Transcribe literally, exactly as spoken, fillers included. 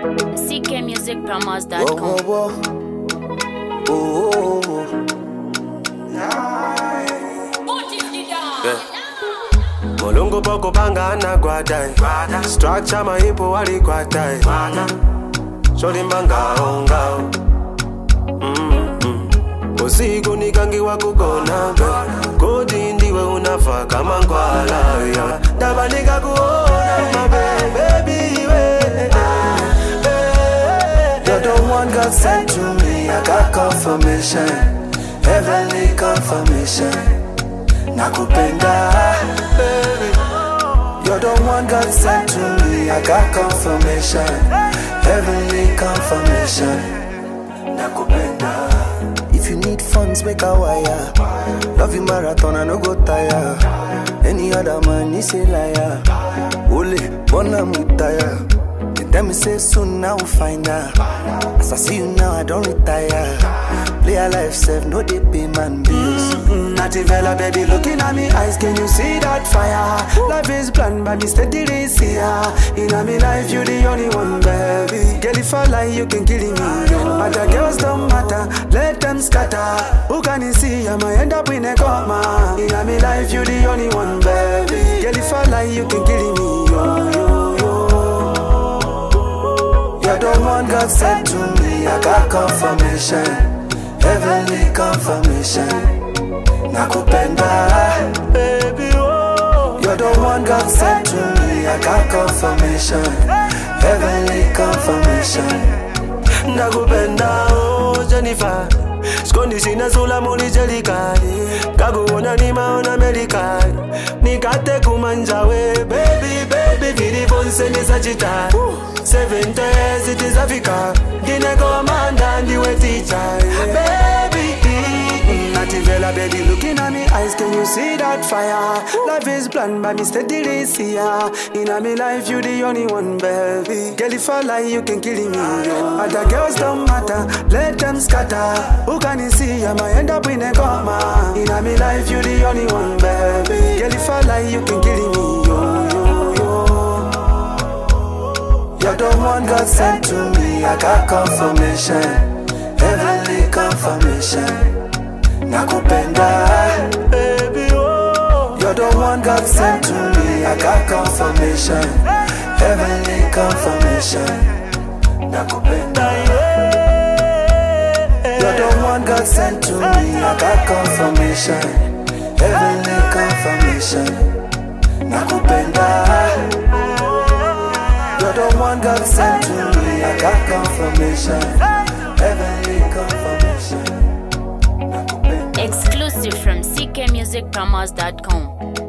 C K music promos dot com. Whoa, whoa, whoa. Oh, oh, oh. Yeah. Molungu poko panga na guadai. Structure maipo wali guadai. Shori mbanga onga. Osiku nikangi wakugona. Kodi ndiwe unafa kama ngwala. Daba nika kuona my baby. You're the one God sent to me. I got confirmation, heavenly confirmation. Nakupenda, baby. You're the one God sent to me. I got confirmation, heavenly confirmation. Nakupenda. If you need funds, make a wire. Love you marathon, I no go tire. Any other man is a liar. Ole, bona mutaya. They tell me say soon now we'll find out. As I see you now, I don't retire. Play a life safe, no they pay man bills. Mm-hmm. Nativella, baby, looking at me eyes, can you see that fire? Life is bland, but me steady this here. In my life, you the only one, baby. Girl, if I lie, you can kill me. Other girls don't matter, let them scatter. Who can you see? I might end up in a coma. In my life, you the only one, baby. Girl, if I lie, you can kill me. Yo, yo, yo. You're the one God sent to me. I got confirmation, heavenly confirmation. Nakupenda, baby, oh. You're the one God sent to me. I got confirmation, heavenly confirmation. Nakupenda, oh Jennifer. Skondi sina sula muli jelikali. Kaguona ni maona medikali. Nikate kumanjawe, baby, baby. Vili bonse ni sajitari. Seven days it is Africa. Dine commander ndiwe teacher, baby. Nativella, baby, looking at me eyes, can you see that fire? Life is bland, but me steady this here. In my life, you the only one, baby. Girl, if I lie, you can kill me. Other girls don't matter, let them scatter. Who can you see? I might end up in a coma. In my life, you the only one, baby. Girl, if I lie, you can kill me. Yo, yo, yo. You're the one God sent to me. I got confirmation, heavenly confirmation. Nakupenda, baby, oh. You're the one God sent to me. I got confirmation, heavenly confirmation. Nakupenda, yeah. You're the one God sent to me. I got confirmation, heavenly confirmation. Nakupenda. You're the one God sent to me. I got confirmation, heavenly confirmation. Exclusive from C K music promos dot com.